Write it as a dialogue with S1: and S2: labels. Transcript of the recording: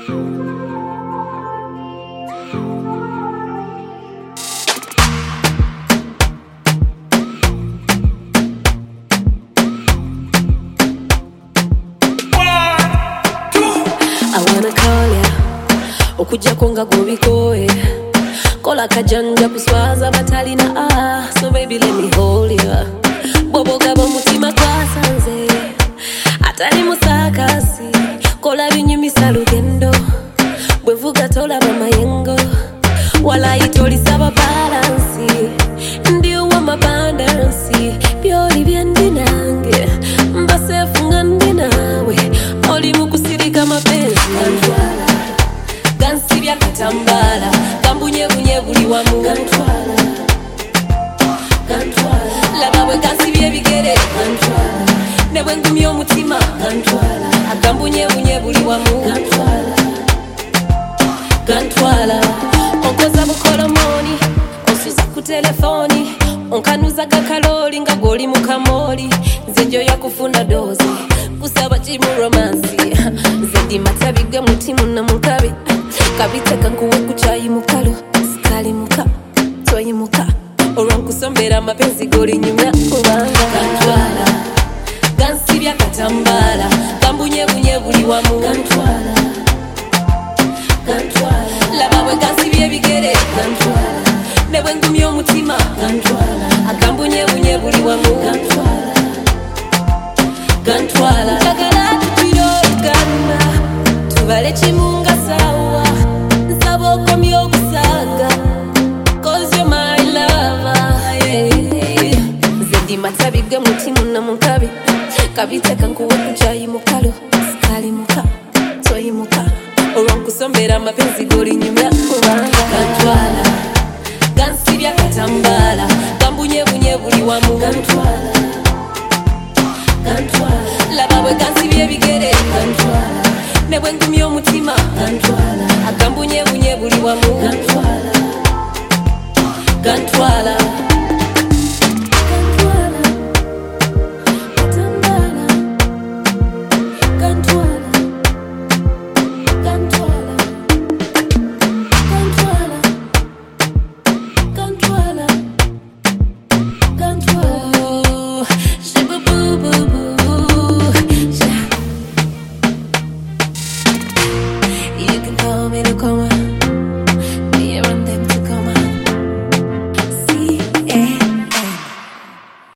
S1: Okuja konga gobikoe kola kajanja kuswaza batalina so baby let me hold you bobo gabo mutima kwasanze atali musakasi kola binyumisa lugendo bwevuga tola bamayengo wala itoli saba balansi ndio wa mabandansi byoli byendinange mbasefunga ndinawe oli mukusirika mapenzi Gansibya katambala kambunye bunye buli wamu gantwala laba bwe gansibye bigere gantwala ne bwe ngumye omutima gantwala akambunye bunye buli wamu gantwala onkoza bukolomoni onsuza ku telefoni onkanuza gakaloli nga goli mu kamoli nze njoya kufuna dozi kusaba chimu romansi nze ndi matabige mutimu na mukabi kabiteka nkuwe kuchayi mukalo sikali muka toyi muka orankusombera mapenzi goli nyumya kubanga gantwala gansibya katambala kambunye bunye buli wamu gantwala laba bwe gansibye bigere gantwala ne bwe ngumye omutima gantwala akambunye bunye buli wamu gantwala kagala tutuyogana tubale chimunga sawa nsaboko myokusanga cause you're my lover yeah. Zendi matabige mutimu na munkabi kabiteka nkuwe kuchayi mukalo sikali muka toyi muka orankusombera mapenzi goli nyumya kubanga gantwala gansibya katambala kambunye bunye buli wamu gantwala laba bwe gansibye bigere gantwala ne bwe ngumye omutima gantwala